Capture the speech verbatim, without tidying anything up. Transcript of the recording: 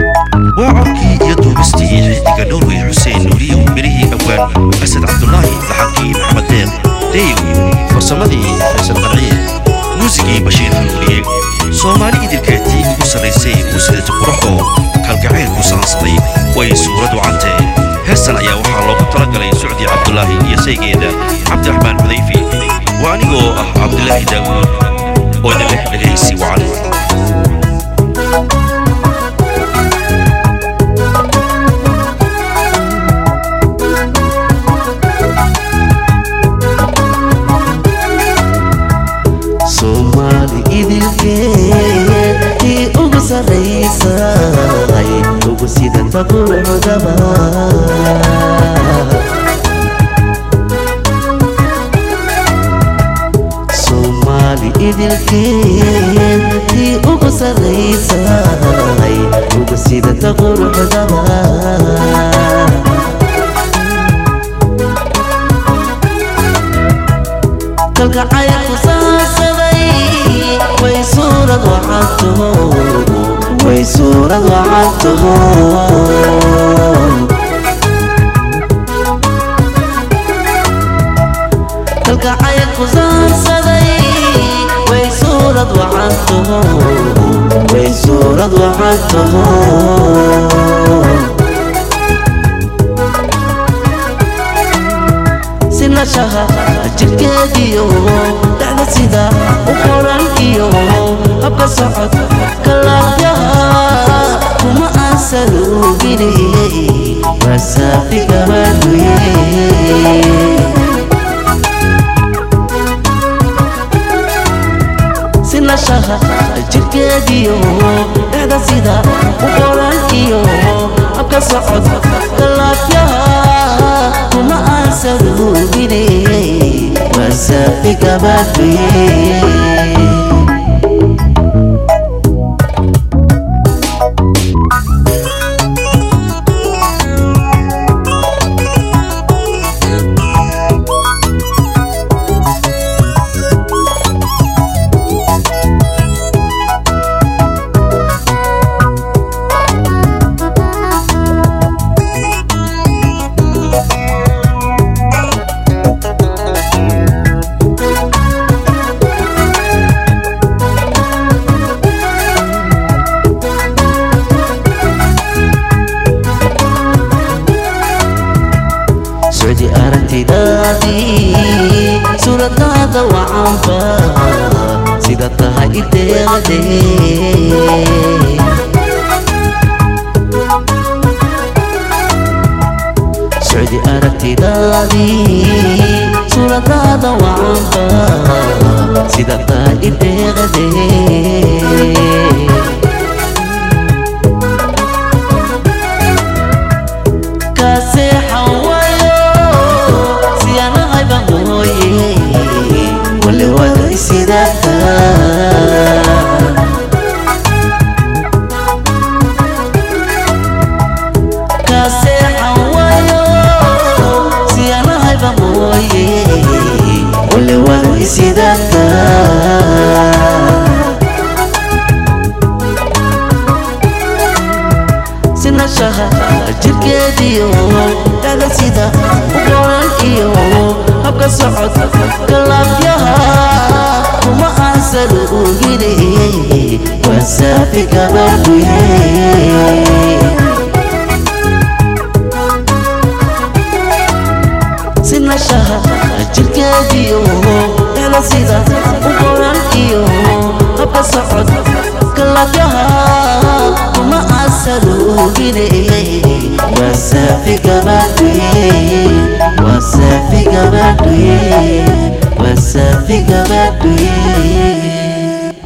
وعبكي يدو بستي حديقة نوروي حسين نوري ومريه أوان أسد عبد الله لحقي محمد دير ديو فرصمدي فيصل قرعي موسيقي بشير نوري صومالي إدل كاتي وسريسي وسيدة قرحو كالقعين وسانصدي وي سورة عنتي هسن أيا وحالو ترقلي سعودي عبد الله يسيقيدا عبد الرحمن حذيفي وانيقو عبد الله داود ودله لغيسي وعلو Somali idilkeeti ugu sarreysay ugu sidanta quruxdaba Somali idilkeeti ugu sarreysay ugu sidanta quruxdaba kalgacay kusaansaday way suurad waxaantaho way suurad waxaantaho kalgacay kusaansaday way suurad waxaantaho way suurad waxaantaho sinashaha jirkeediyo dhacda sida u qoran iyo habka socod kalaafyaha kuma aansan uginiyey masaafi gabaaduyey sinashaha jirkeediyo dhacda sida u qoran iyo habka socod kalaafyaha kuma aansan uginiyey masaafi gabaaduyey سعودي أرنتي دادي سورة هذا وعنفا سيدتها إدادي سعودي أرنتي دادي سورة هذا وعنفا سيدتها إدادي sinashaha jirkeediyo dhacda sida u qoran iyo habka socod kalaafyaha kuma aansan uginiyey masaafi gabaaduyey sinashaha jirkeediyo dhacda sida u qoran iyo habka socod kalaafyaha kuma aansan uginiyey masaafi gabaaduyey masaafi gabaaduyey masaafi gabaaduyey